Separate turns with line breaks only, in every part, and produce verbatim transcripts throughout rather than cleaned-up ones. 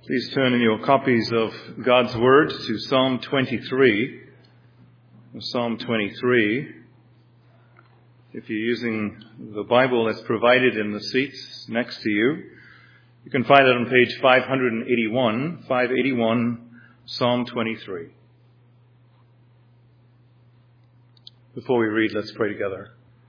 Please turn in your copies of God's Word to Psalm twenty-three. Psalm twenty-three. If you're using the Bible that's provided in the seats next to you, you can find it on page five eighty-one, five eighty-one, Psalm twenty-three. Before we read, let's pray together.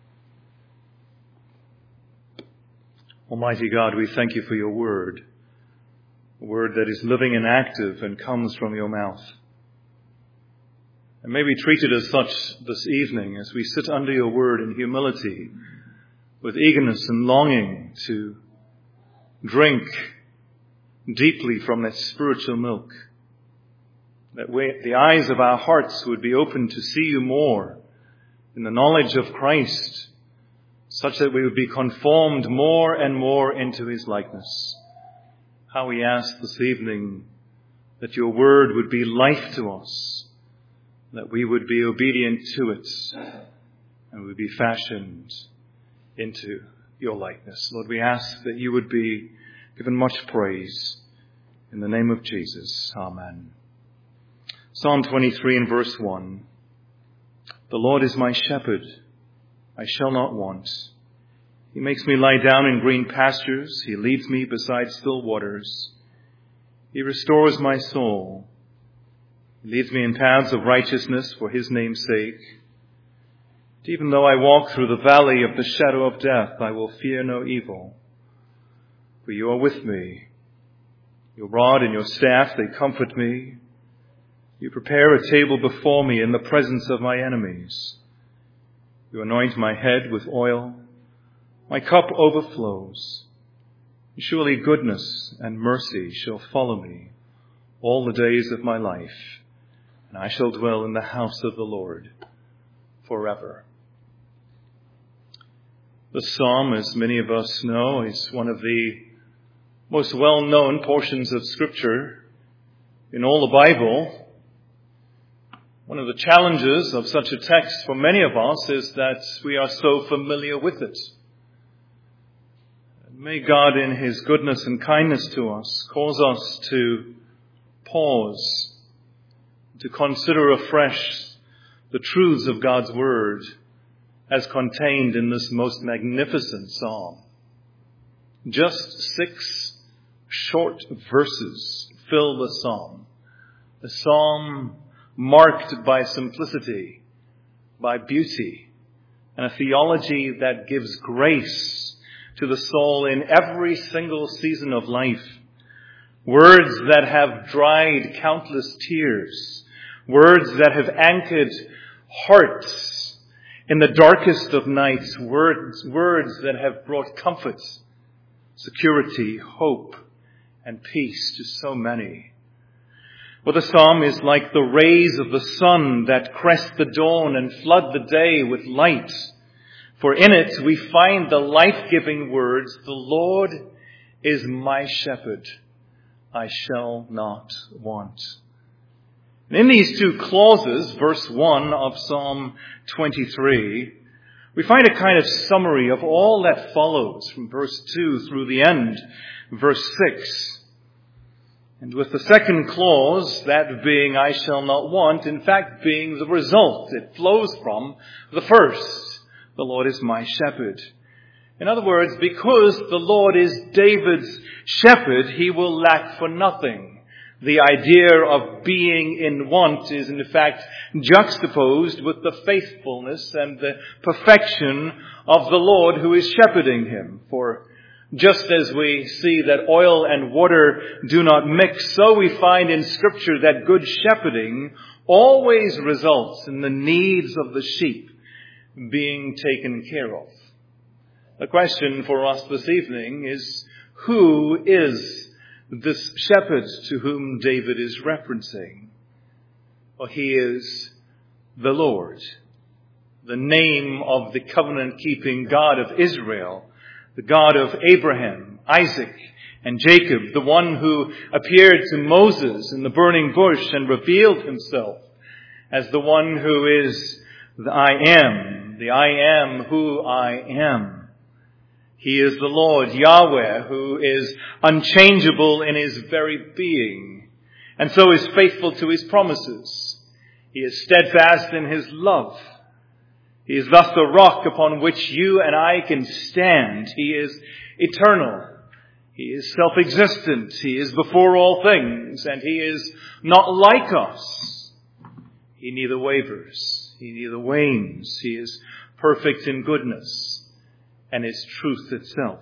Almighty God, we thank you for your Word. A word that is living and active and comes from your mouth. And may we treat it as such this evening as we sit under your word in humility, with eagerness and longing to drink deeply from that spiritual milk. That we, the eyes of our hearts would be open to see you more in the knowledge of Christ, such that we would be conformed more and more into his likeness. How we ask this evening that your word would be life to us, that we would be obedient to it, and would be fashioned into your likeness. Lord, we ask that you would be given much praise in the name of Jesus. Amen. Psalm twenty-three and verse one. The Lord is my shepherd, I shall not want. He makes me lie down in green pastures. He leads me beside still waters. He restores my soul. He leads me in paths of righteousness for his name's sake. And even though I walk through the valley of the shadow of death, I will fear no evil. For you are with me. Your rod and your staff, they comfort me. You prepare a table before me in the presence of my enemies. You anoint my head with oil. My cup overflows. Surely goodness and mercy shall follow me all the days of my life, and I shall dwell in the house of the Lord forever. The psalm, as many of us know, is one of the most well-known portions of Scripture in all the Bible. One of the challenges of such a text for many of us is that we are so familiar with it. May God in his goodness and kindness to us cause us to pause, to consider afresh the truths of God's word as contained in this most magnificent psalm. Just six short verses fill the psalm. A psalm marked by simplicity, by beauty, and a theology that gives grace to the soul in every single season of life. Words that have dried countless tears. Words that have anchored hearts in the darkest of nights. Words, words that have brought comfort, security, hope, and peace to so many. Well, the psalm is like the rays of the sun that crest the dawn and flood the day with light. For in it we find the life-giving words, the Lord is my shepherd, I shall not want. And in these two clauses, verse one of Psalm twenty-three, we find a kind of summary of all that follows from verse two through the end, verse six. And with the second clause, that being I shall not want, in fact being the result, it flows from the first. The Lord is my shepherd. In other words, because the Lord is David's shepherd, he will lack for nothing. The idea of being in want is in fact juxtaposed with the faithfulness and the perfection of the Lord who is shepherding him. For just as we see that oil and water do not mix, so we find in Scripture that good shepherding always results in the needs of the sheep being taken care of. The question for us this evening is, who is this shepherd to whom David is referencing? Well, he is the Lord, the name of the covenant-keeping God of Israel, the God of Abraham, Isaac, and Jacob, the one who appeared to Moses in the burning bush and revealed himself as the one who is the I am, the I am who I am. He is the Lord, Yahweh, who is unchangeable in his very being, and so is faithful to his promises. He is steadfast in his love. He is thus the rock upon which you and I can stand. He is eternal. He is self-existent. He is before all things, and he is not like us. He neither wavers. He neither wanes. He is perfect in goodness and is truth itself.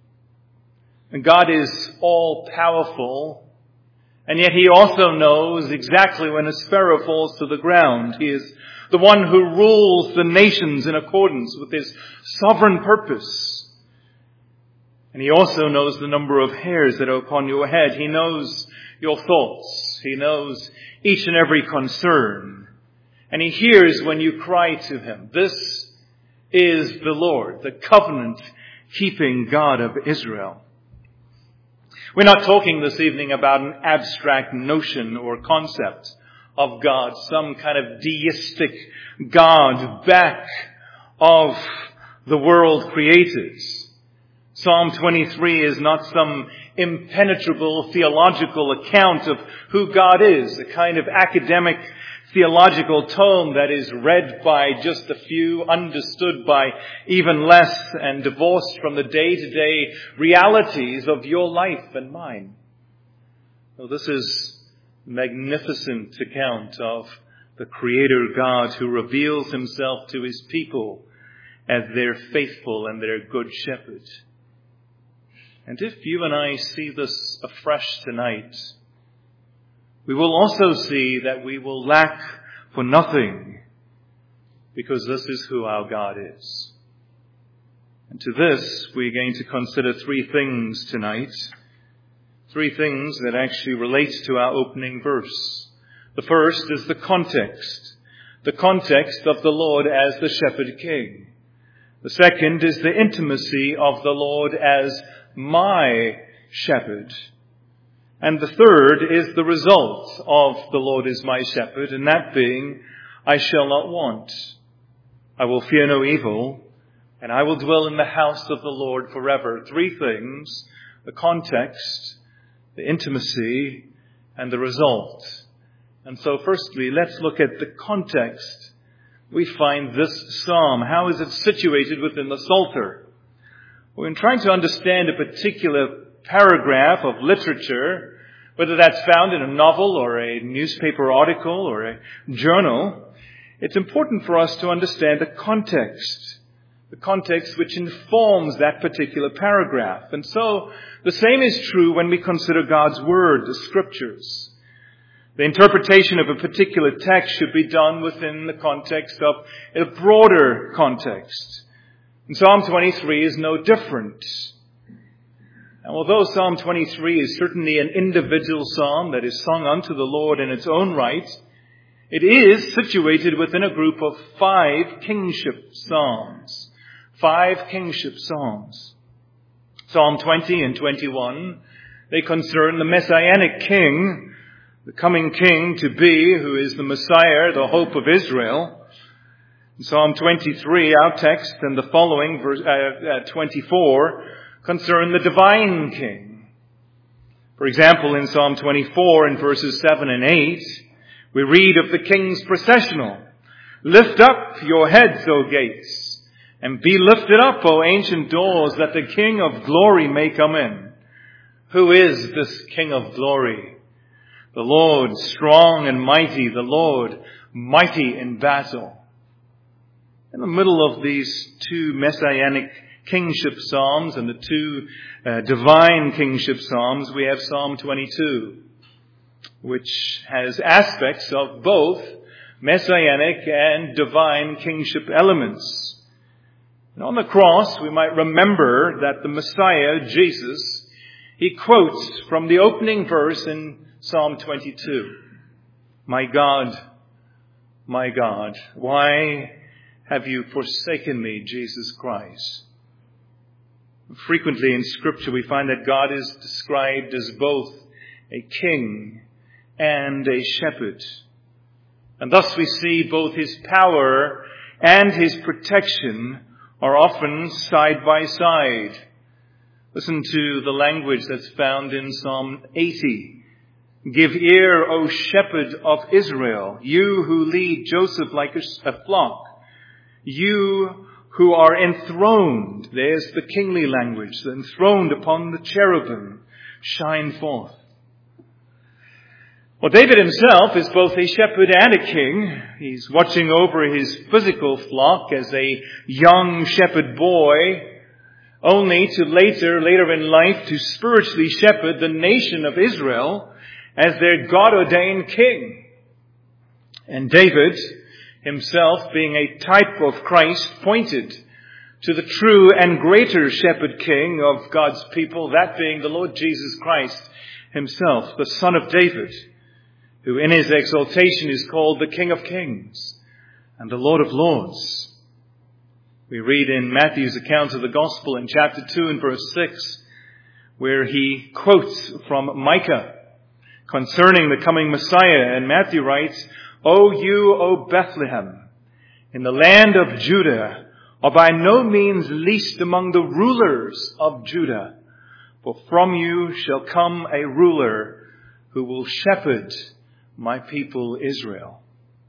And God is all-powerful, and yet he also knows exactly when a sparrow falls to the ground. He is the one who rules the nations in accordance with his sovereign purpose. And he also knows the number of hairs that are upon your head. He knows your thoughts. He knows each and every concern. And he hears when you cry to him. This is the Lord, the covenant-keeping God of Israel. We're not talking this evening about an abstract notion or concept of God, some kind of deistic God back of the world created. Psalm twenty-three is not some impenetrable theological account of who God is, a kind of academic theological tome that is read by just a few, understood by even less, and divorced from the day-to-day realities of your life and mine. So this is a magnificent account of the Creator God who reveals himself to his people as their faithful and their good shepherd. And if you and I see this afresh tonight, we will also see that we will lack for nothing, because this is who our God is. And to this, we're going to consider three things tonight. Three things that actually relate to our opening verse. The first is the context. The context of the Lord as the shepherd king. The second is the intimacy of the Lord as my shepherd. And the third is the result of the Lord is my shepherd, and that being, I shall not want. I will fear no evil, and I will dwell in the house of the Lord forever. Three things: the context, the intimacy, and the result. And so firstly, let's look at the context. We find this psalm. How is it situated within the Psalter? Well, in trying to understand a particular paragraph of literature, whether that's found in a novel or a newspaper article or a journal, it's important for us to understand the context, the context which informs that particular paragraph. And so the same is true when we consider God's Word, the Scriptures. The interpretation of a particular text should be done within the context of a broader context. And Psalm twenty-three is no different. And although Psalm twenty-three is certainly an individual psalm that is sung unto the Lord in its own right, it is situated within a group of five kingship psalms. Five kingship psalms. Psalm twenty and twenty-one, they concern the Messianic king, the coming king to be, who is the Messiah, the hope of Israel. In Psalm twenty-three, our text, and the following, verse uh, uh, twenty-four, concern the divine king. For example, in Psalm twenty-four, in verses seven and eight, we read of the king's processional. Lift up your heads, O gates, and be lifted up, O ancient doors, that the King of glory may come in. Who is this King of glory? The Lord strong and mighty, the Lord mighty in battle. In the middle of these two messianic kingship psalms and the two uh, divine kingship psalms, we have Psalm twenty-two, which has aspects of both messianic and divine kingship elements. And on the cross, we might remember that the Messiah, Jesus, he quotes from the opening verse in Psalm twenty-two. My God, my God, why have you forsaken me, Jesus Christ? Frequently in Scripture we find that God is described as both a king and a shepherd. And thus we see both his power and his protection are often side by side. Listen to the language that's found in Psalm eighty. Give ear, O shepherd of Israel, you who lead Joseph like a flock, you who are enthroned, there's the kingly language, enthroned upon the cherubim, shine forth. Well, David himself is both a shepherd and a king. He's watching over his physical flock as a young shepherd boy, only to later, later in life, to spiritually shepherd the nation of Israel as their God-ordained king. And David himself, being a type of Christ, pointed to the true and greater shepherd king of God's people, that being the Lord Jesus Christ himself, the Son of David, who in his exaltation is called the King of Kings and the Lord of Lords. We read in Matthew's account of the Gospel in chapter two and verse six, where he quotes from Micah concerning the coming Messiah. And Matthew writes, O you, O Bethlehem, in the land of Judah, are by no means least among the rulers of Judah, for from you shall come a ruler who will shepherd my people Israel.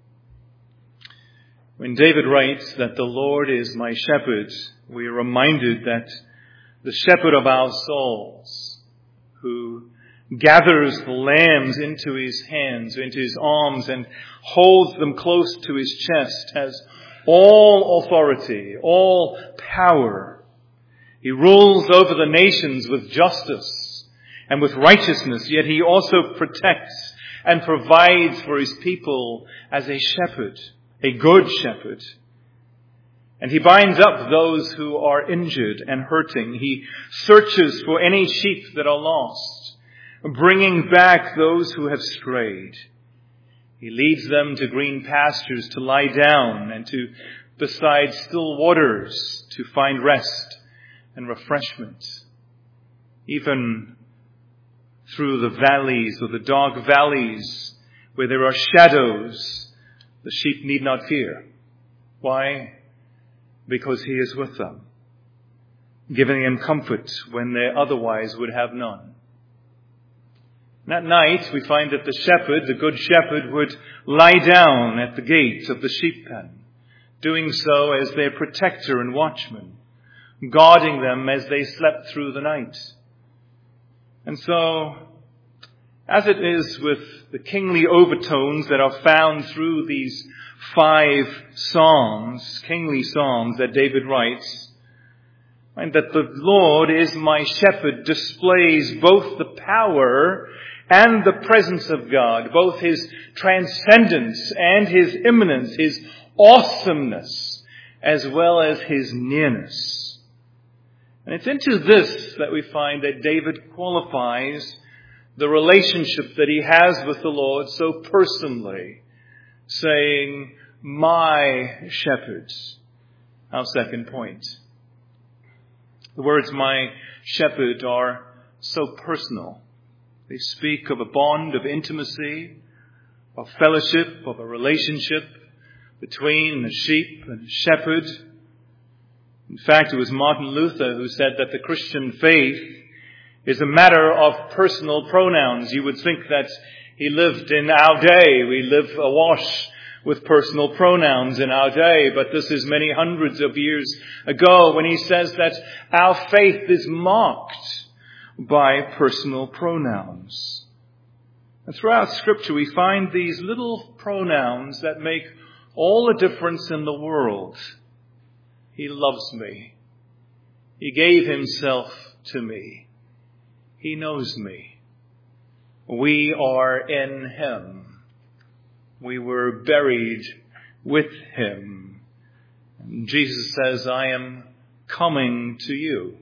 When David writes that the Lord is my shepherd, we are reminded that the shepherd of our souls, who gathers the lambs into his hands, into his arms, and holds them close to his chest, has all authority, all power. He rules over the nations with justice and with righteousness, yet he also protects and provides for his people as a shepherd, a good shepherd. And he binds up those who are injured and hurting. He searches for any sheep that are lost, bringing back those who have strayed. He leads them to green pastures to lie down, and to beside still waters to find rest and refreshment. Even through the valleys or the dark valleys where there are shadows, the sheep need not fear. Why? Because he is with them, giving them comfort when they otherwise would have none. That night, we find that the shepherd, the good shepherd, would lie down at the gate of the sheep pen, doing so as their protector and watchman, guarding them as they slept through the night. And so, as it is with the kingly overtones that are found through these five psalms, kingly psalms that David writes, and that the Lord is my shepherd displays both the power and the presence of God, both his transcendence and his immanence, his awesomeness, as well as his nearness. And it's into this that we find that David qualifies the relationship that he has with the Lord so personally, saying, my shepherds. Our second point. The words my shepherd are so personal. They speak of a bond of intimacy, of fellowship, of a relationship between the sheep and the shepherd. In fact, it was Martin Luther who said that the Christian faith is a matter of personal pronouns. You would think that he lived in our day. We live awash with personal pronouns in our day, but this is many hundreds of years ago when he says that our faith is marked by personal pronouns. And throughout Scripture we find these little pronouns that make all the difference in the world. He loves me. He gave himself to me. He knows me. We are in him. We were buried with him. And Jesus says, I am coming to you.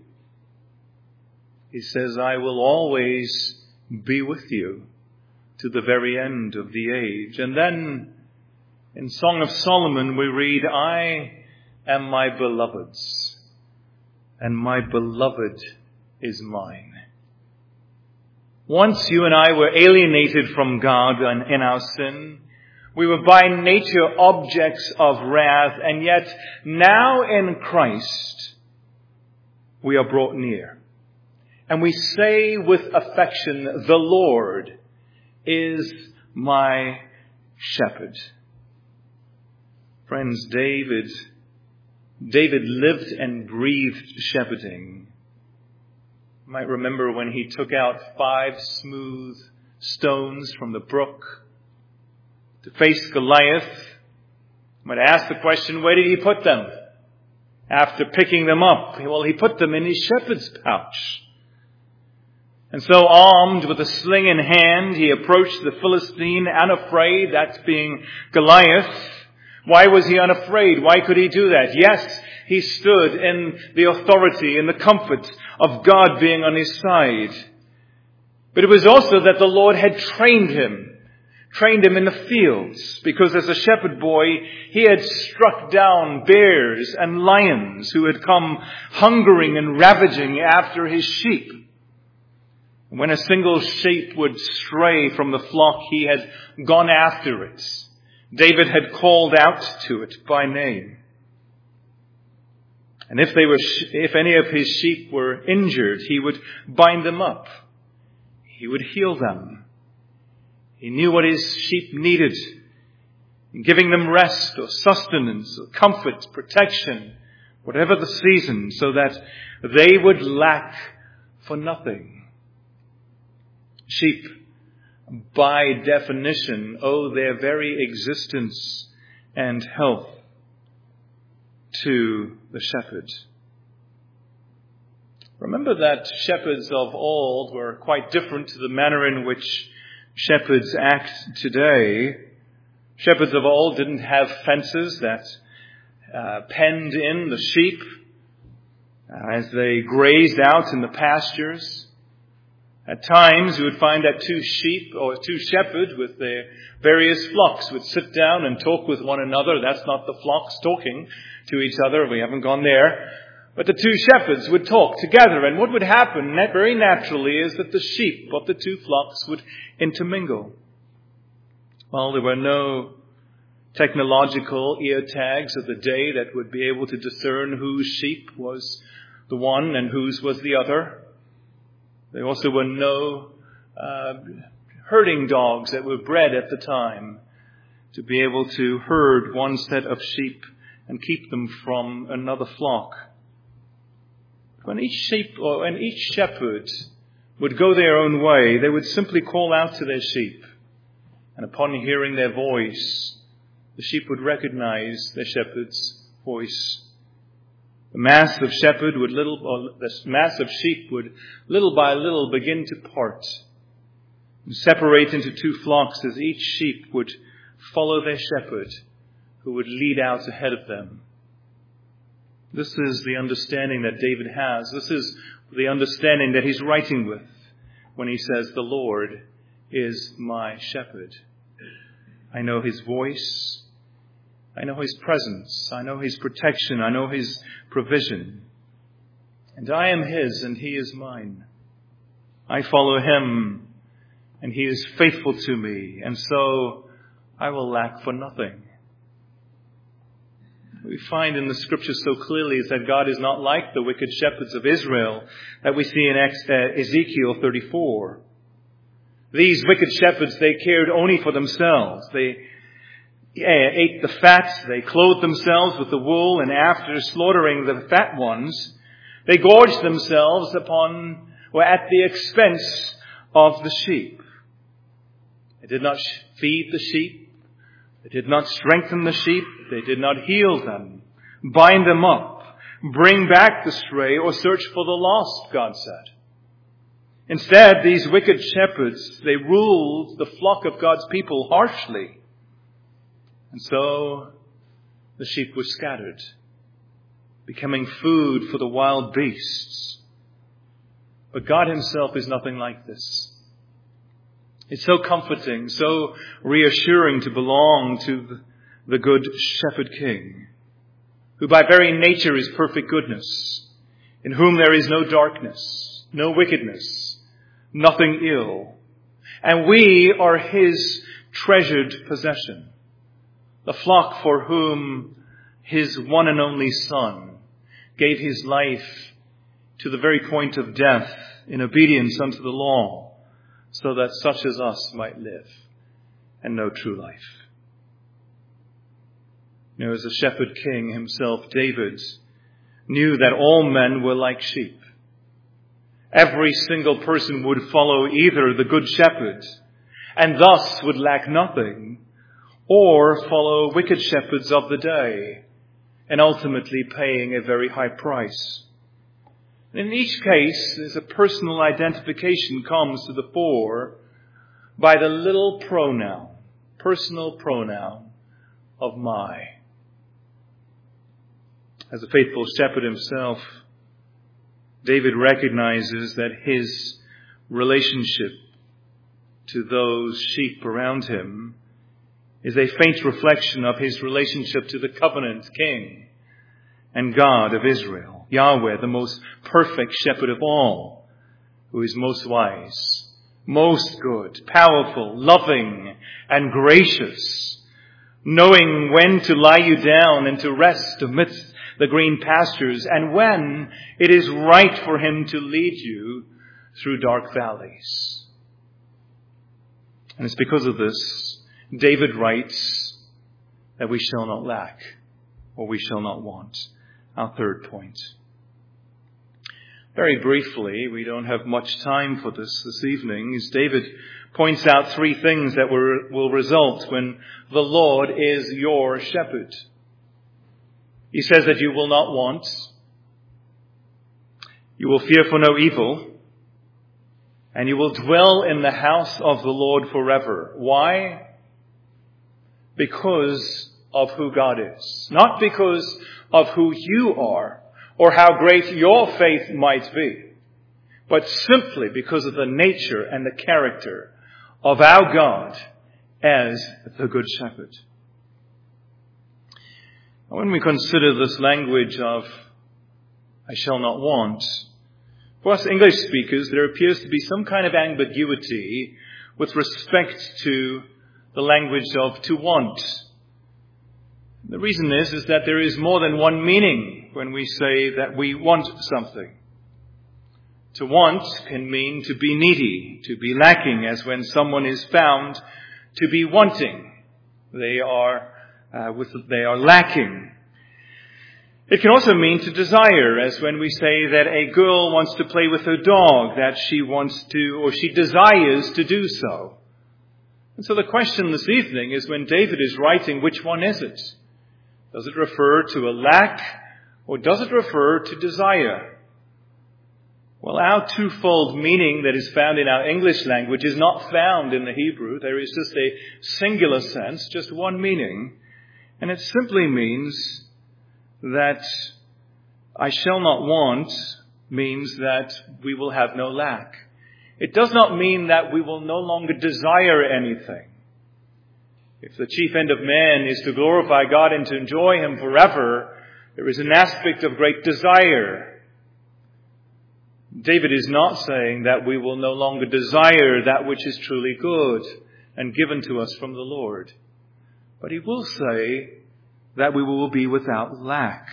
He says, I will always be with you to the very end of the age. And then in Song of Solomon we read, I am my beloved's, and my beloved is mine. Once you and I were alienated from God in our sin, We were by nature objects of wrath, and yet now in Christ we are brought near. And we say with affection, the Lord is my shepherd. Friends, David, David lived and breathed shepherding. You might remember when he took out five smooth stones from the brook to face Goliath. You might ask the question, where did he put them? After picking them up, well, he put them in his shepherd's pouch. And so armed with a sling in hand, he approached the Philistine unafraid, that being Goliath. Why was he unafraid? Why could he do that? Yes, he stood in the authority, in the comfort of God being on his side. But it was also that the Lord had trained him. Trained him in the fields, because as a shepherd boy, he had struck down bears and lions who had come hungering and ravaging after his sheep. When a single sheep would stray from the flock, he had gone after it. David had called out to it by name. And if they were, if any of his sheep were injured, he would bind them up. He would heal them. He knew what his sheep needed, giving them rest or sustenance or comfort, protection, whatever the season, so that they would lack for nothing. Sheep, by definition, owe their very existence and health to the shepherd. Remember that shepherds of old were quite different to the manner in which shepherds act today. Shepherds of old didn't have fences that uh, penned in the sheep uh, as they grazed out in the pastures. At times you would find that two sheep or two shepherds with their various flocks would sit down and talk with one another. That's not the flocks talking to each other. We haven't gone there. But the two shepherds would talk together, and what would happen very naturally is that the sheep of the two flocks would intermingle. Well, there were no technological ear tags of the day that would be able to discern whose sheep was the one and whose was the other. There also were no uh, herding dogs that were bred at the time to be able to herd one set of sheep and keep them from another flock. When each sheep or when each shepherd would go their own way, they would simply call out to their sheep. And upon hearing their voice, the sheep would recognize their shepherd's voice. The mass of shepherd would little, or the mass of sheep would little by little begin to part and separate into two flocks as each sheep would follow their shepherd, who would lead out ahead of them. This is the understanding that David has. This is the understanding that he's writing with when he says, the Lord is my shepherd. I know his voice. I know his presence. I know his protection. I know his provision. And I am his and he is mine. I follow him and he is faithful to me. And so I will lack for nothing. We find in the scriptures so clearly is that God is not like the wicked shepherds of Israel that we see in Ezekiel thirty-four. These wicked shepherds, they cared only for themselves. They ate the fat, they clothed themselves with the wool, and after slaughtering the fat ones, they gorged themselves upon or at the expense of the sheep. They did not feed the sheep. They did not strengthen the sheep. They did not heal them, bind them up, bring back the stray, or search for the lost, God said. Instead, these wicked shepherds, they ruled the flock of God's people harshly. And so the sheep were scattered, becoming food for the wild beasts. But God himself is nothing like this. It's so comforting, so reassuring to belong to the good shepherd king, who by very nature is perfect goodness, in whom there is no darkness, no wickedness, nothing ill. And we are his treasured possession. the flock for whom his one and only Son gave his life to the very point of death in obedience unto the law, so that such as us might live and know true life. You know, as a shepherd king himself, David knew that all men were like sheep. Every single person would follow either the good shepherd and thus would lack nothing, or follow wicked shepherds of the day and ultimately paying a very high price. In each case, as a personal identification comes to the fore by the little pronoun, personal pronoun of my. As a faithful shepherd himself, David recognizes that his relationship to those sheep around him is a faint reflection of his relationship to the covenant king and God of Israel, Yahweh, the most perfect shepherd of all, who is most wise, most good, powerful, loving, and gracious, knowing when to lie you down and to rest amidst the green pastures, and when it is right for him to lead you through dark valleys. And it's because of this, David writes that we shall not lack, or we shall not want. Our third point. Very briefly, we don't have much time for this this evening, as David points out three things that will result when the Lord is your shepherd. He says that you will not want, you will fear for no evil, and you will dwell in the house of the Lord forever. Why? Because of who God is. Not because of who you are or how great your faith might be, but simply because of the nature and the character of our God as the Good Shepherd. When we consider this language of I shall not want, for us English speakers, there appears to be some kind of ambiguity with respect to the language of to want. The reason is, is that there is more than one meaning when we say that we want something. To want can mean to be needy, to be lacking, as when someone is found to be wanting. They are, uh, with, they are lacking. It can also mean to desire, as when we say that a girl wants to play with her dog, that she wants to, or she desires to do so. And so the question this evening is, when David is writing, which one is it? Does it refer to a lack, or does it refer to desire? Well, our twofold meaning that is found in our English language is not found in the Hebrew. There is just a singular sense, just one meaning. And it simply means that I shall not want means that we will have no lack. It does not mean that we will no longer desire anything. If the chief end of man is to glorify God and to enjoy Him forever, there is an aspect of great desire. David is not saying that we will no longer desire that which is truly good and given to us from the Lord. But he will say that we will be without lack.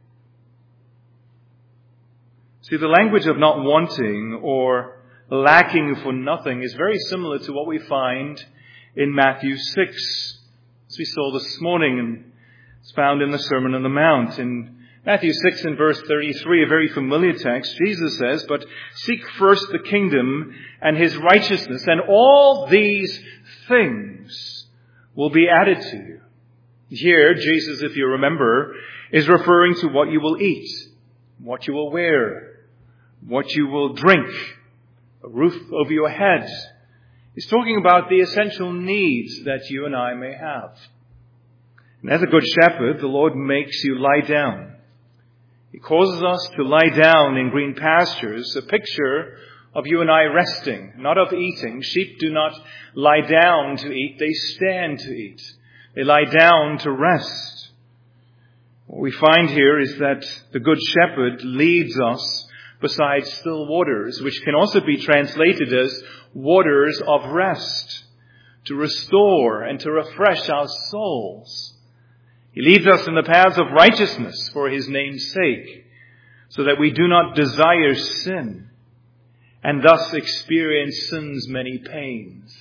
See, the language of not wanting or lacking for nothing is very similar to what we find in Matthew six, as we saw this morning, and it's found in the Sermon on the Mount. In Matthew six and verse thirty-three, a very familiar text, Jesus says, "But seek first the kingdom and His righteousness, and all these things will be added to you." Here, Jesus, if you remember, is referring to what you will eat, what you will wear, what you will drink, a roof over your head. He's talking about the essential needs that you and I may have. And as a good shepherd, the Lord makes you lie down. He causes us to lie down in green pastures, a picture of you and I resting, not of eating. Sheep do not lie down to eat, they stand to eat. They lie down to rest. What we find here is that the Good Shepherd leads us beside still waters, which can also be translated as waters of rest, to restore and to refresh our souls. He leads us in the paths of righteousness for his name's sake, so that we do not desire sin and thus experience sin's many pains.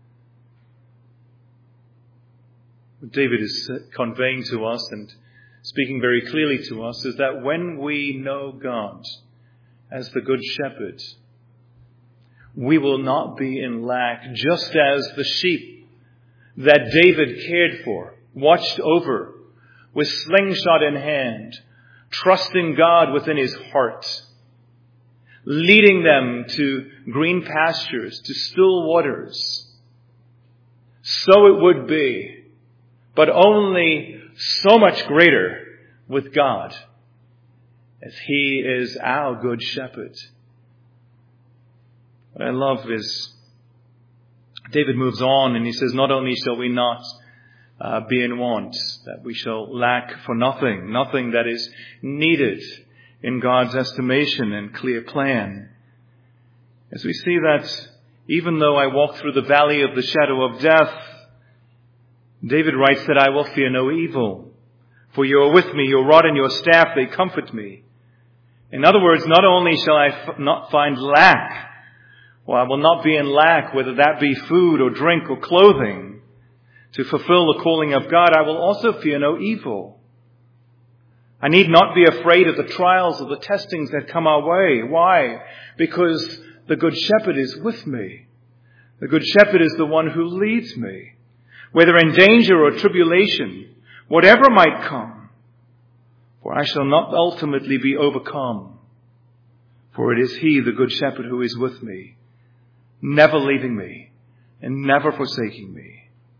What David is conveying to us and speaking very clearly to us is that when we know God as the Good Shepherd, we will not be in lack, just as the sheep that David cared for, watched over, with slingshot in hand, trusting God within his heart, leading them to green pastures, to still waters. So it would be, but only so much greater with God, as he is our good shepherd. What I love is David moves on and he says, not only shall we not uh, be in want, that we shall lack for nothing, nothing that is needed in God's estimation and clear plan. As we see that even though I walk through the valley of the shadow of death, David writes that I will fear no evil, for you are with me, your rod and your staff, they comfort me. In other words, not only shall I f- not find lack, or I will not be in lack, whether that be food or drink or clothing, to fulfill the calling of God, I will also fear no evil. I need not be afraid of the trials or the testings that come our way. Why? Because the Good Shepherd is with me. The Good Shepherd is the one who leads me. Whether in danger or tribulation, whatever might come, for I shall not ultimately be overcome. For it is he, the Good Shepherd, who is with me, never leaving me and never forsaking me.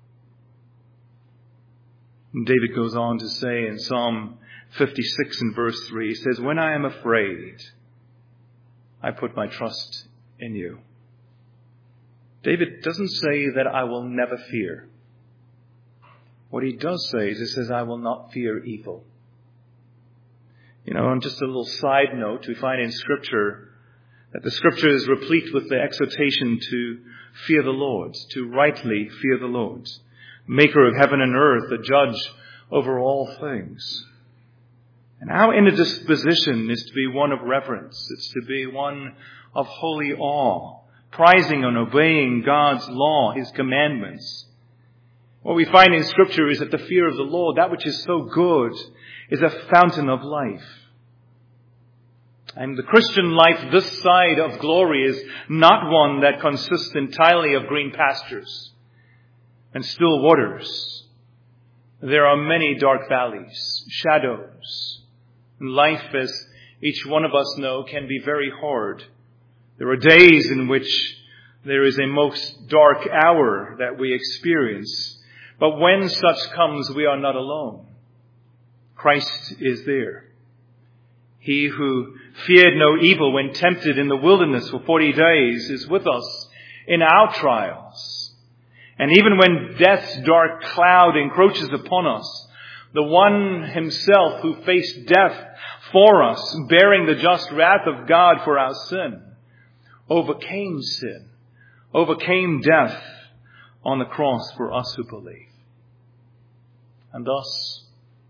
And David goes on to say in Psalm fifty-six and verse three, he says, when I am afraid, I put my trust in you. David doesn't say that I will never fear. What he does say is he says, I will not fear evil. You know, and just a little side note, we find in Scripture that the Scripture is replete with the exhortation to fear the Lord, to rightly fear the Lord, maker of heaven and earth, the judge over all things. And our inner disposition is to be one of reverence. It's to be one of holy awe, prizing and obeying God's law, his commandments. What we find in Scripture is that the fear of the Lord, that which is so good, is a fountain of life. And the Christian life this side of glory is not one that consists entirely of green pastures and still waters. There are many dark valleys, shadows. And life, as each one of us know, can be very hard. There are days in which there is a most dark hour that we experience. But when such comes, we are not alone. Christ is there. He who feared no evil when tempted in the wilderness for forty days is with us in our trials. And even when death's dark cloud encroaches upon us, the one himself who faced death for us, bearing the just wrath of God for our sin, overcame sin, overcame death on the cross for us who believe. And thus,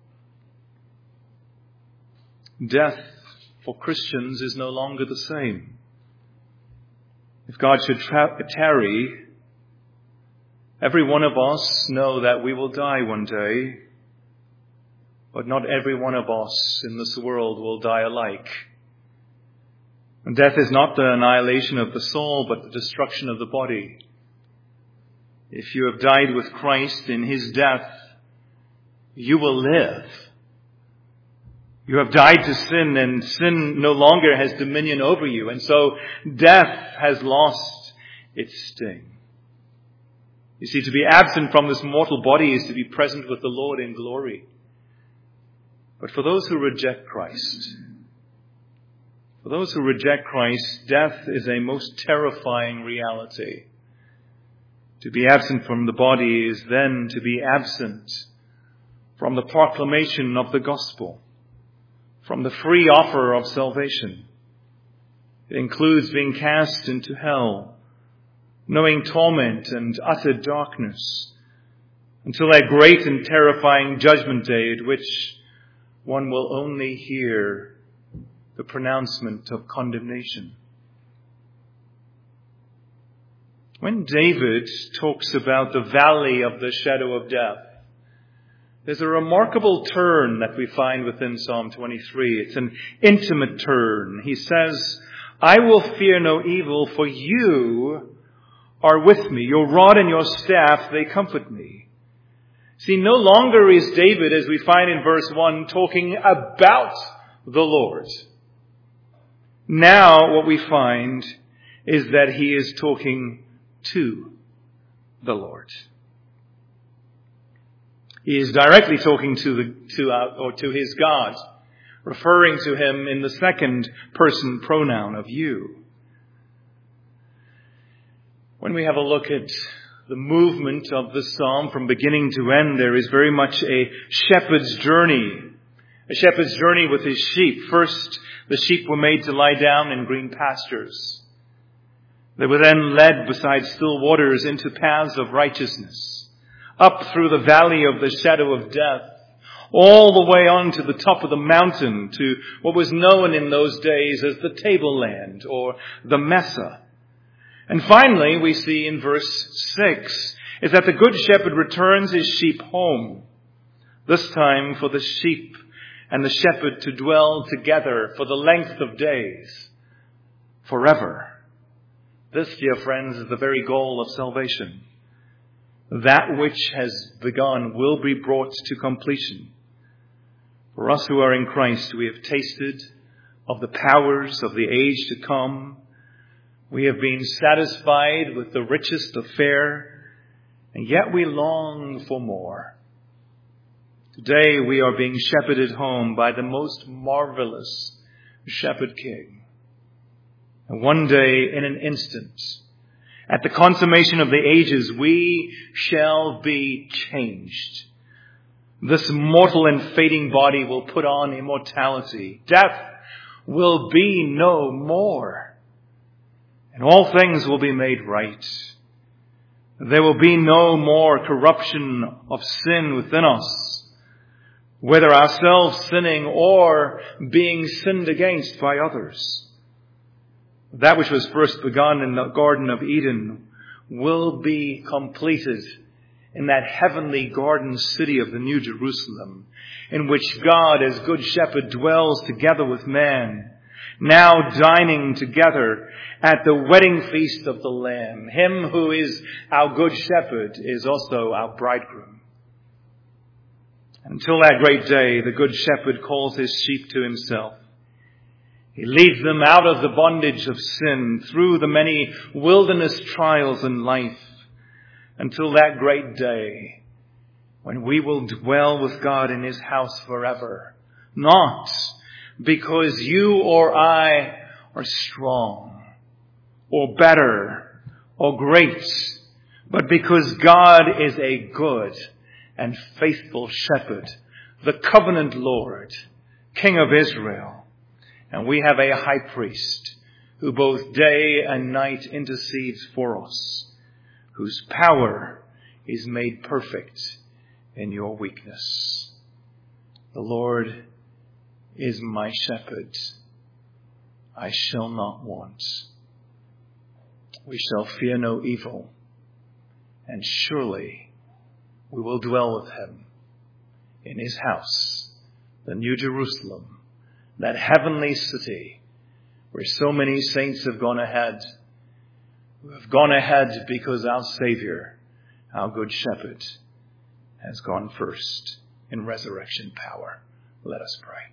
death for Christians is no longer the same. If God should tra- tarry, every one of us know that we will die one day, but not every one of us in this world will die alike. And death is not the annihilation of the soul, but the destruction of the body. If you have died with Christ in his death, you will live. You have died to sin, and sin no longer has dominion over you. And so death has lost its sting. You see, to be absent from this mortal body is to be present with the Lord in glory. But for those who reject Christ, for those who reject Christ, death is a most terrifying reality. To be absent from the body is then to be absent from the proclamation of the gospel, from the free offer of salvation. It includes being cast into hell, knowing torment and utter darkness, until that great and terrifying judgment day at which one will only hear the pronouncement of condemnation. When David talks about the valley of the shadow of death, there's a remarkable turn that we find within Psalm twenty-three. It's an intimate turn. He says, I will fear no evil, for you are with me. Your rod and your staff, they comfort me. See, no longer is David, as we find in verse one, talking about the Lord. Now what we find is that he is talking to the Lord. He is directly talking to the to uh, or to his God, referring to him in the second person pronoun of you. When we have a look at the movement of the psalm from beginning to end, there is very much a shepherd's journey. A shepherd's journey with his sheep. First, the sheep were made to lie down in green pastures. They were then led beside still waters into paths of righteousness, up through the valley of the shadow of death, all the way on to the top of the mountain, to what was known in those days as the tableland or the Mesa. And finally, we see in verse six, is that the good shepherd returns his sheep home, this time for the sheep and the shepherd to dwell together for the length of days, forever. This, dear friends, is the very goal of salvation. That which has begun will be brought to completion. For us who are in Christ, we have tasted of the powers of the age to come. We have been satisfied with the richest of fare, and yet we long for more. Today we are being shepherded home by the most marvelous shepherd king. And one day, in an instant, at the consummation of the ages, we shall be changed. This mortal and fading body will put on immortality. Death will be no more. And all things will be made right. There will be no more corruption of sin within us, whether ourselves sinning or being sinned against by others. That which was first begun in the Garden of Eden will be completed in that heavenly garden city of the New Jerusalem, in which God as Good Shepherd dwells together with man, now dining together at the wedding feast of the Lamb. Him who is our Good Shepherd is also our bridegroom. Until that great day, the Good Shepherd calls his sheep to himself. He leads them out of the bondage of sin through the many wilderness trials in life until that great day when we will dwell with God in his house forever. Not because you or I are strong or better or great, but because God is a good and faithful shepherd, the covenant Lord, King of Israel. And we have a high priest who both day and night intercedes for us, whose power is made perfect in your weakness. The Lord is my shepherd. I shall not want. We shall fear no evil, and surely we will dwell with him in his house, the New Jerusalem, that heavenly city where so many saints have gone ahead, who have gone ahead because our Savior, our Good Shepherd, has gone first in resurrection power. Let us pray.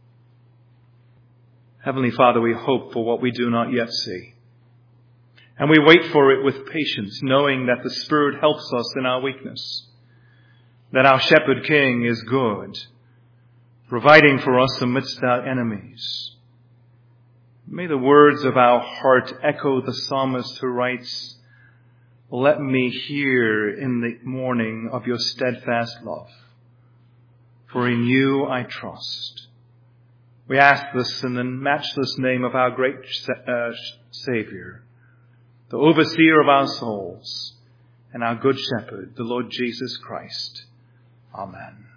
Heavenly Father, we hope for what we do not yet see. And we wait for it with patience, knowing that the Spirit helps us in our weakness, that our Shepherd King is good, providing for us amidst our enemies. May the words of our heart echo the psalmist who writes, let me hear in the morning of your steadfast love, for in you I trust. We ask this in the matchless name of our great uh, Savior, the overseer of our souls, and our good shepherd, the Lord Jesus Christ. Amen.